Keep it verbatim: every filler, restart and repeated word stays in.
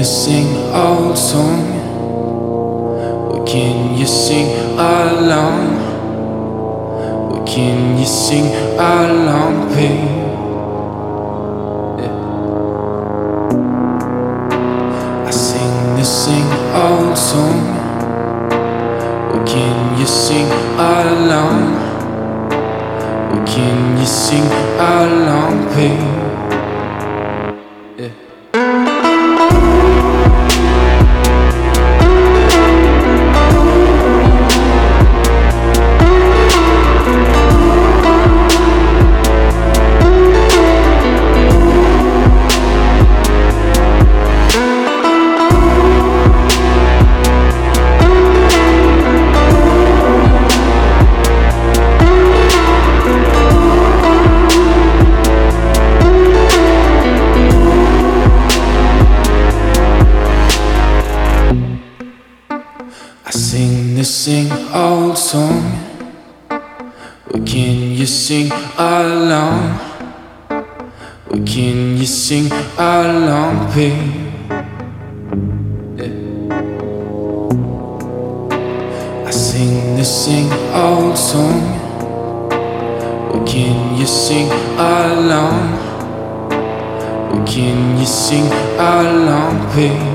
sing old song? What can you sing along? What can you sing along, babe? Yeah. I sing the sing old song. What can you sing along? What can you sing along, babe? Yeah. I sing the sing old song. What can you sing along? What can you sing along, babe? Yeah. I sing the sing old song. What can you sing along? What can you sing along, babe?